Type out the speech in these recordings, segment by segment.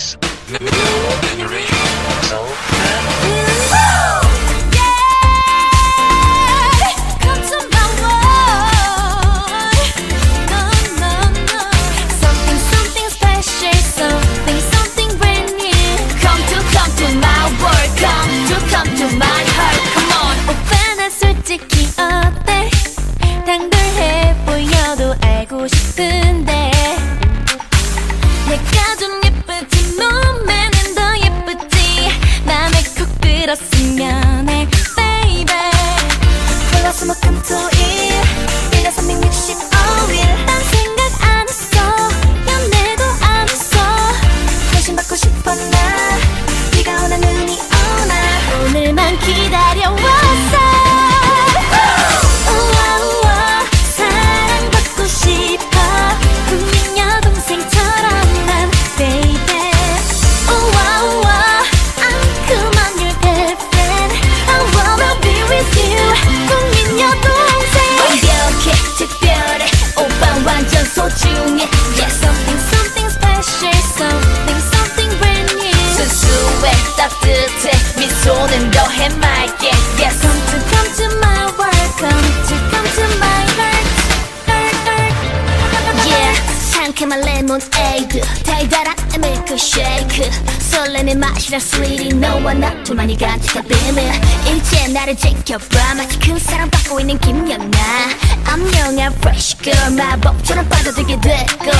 is New Generation Soul. 싶은데 내가 좀 예쁘지 몸매는 더 예쁘지 맘에 콕 들었으면 해 baby 월화수목금토일 1년 365일 딴 생각 안 했어 연애도 안 했어 관심 받고 싶어 나 비가 오나 눈이 오나 오늘만 기다려왔어 소중해 Yeah something something special Something something brand new 순수해 따뜻해 미소는 더해 맑게 Yeah come to my world Come to my heart Yeah 상큼한 레모네이드 달달한 밀크쉐이크 설레는 맛이라 sweetie 너와 나 둘만이 간직한 비밀 이제 나를 지켜봐 마치 큰 사랑받고 있는 김연아 암명한 fresh girl 마법처럼 빠져들게 될걸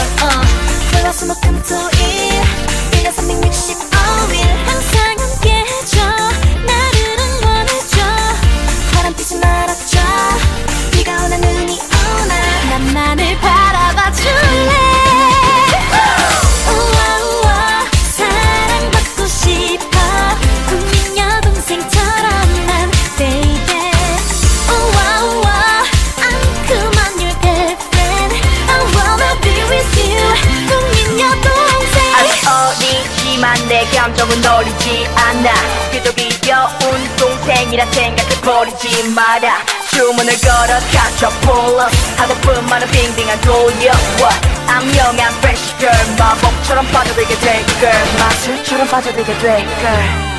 월화수목금토일 1년 365일 항상 함께해줘 나를 응원해줘 바람피지 말아줘 비가 오나 눈이 오나 나만을 바라봐 줄래 사랑받고 싶어 국민 여동생처럼 난 baby 앙큼한 your girlfriend I wanna be with you 국민 여동생 아직 어리지만 내 감정은 어리지 않아 그저 귀여운 동생이라 생각해버리지 마라 주문을 걸어 catch up pull up 하고픈 빙빙한 돌려와 암명한 fresh girl 마법처럼 빠져들게 될걸 마술처럼 빠져들게 될걸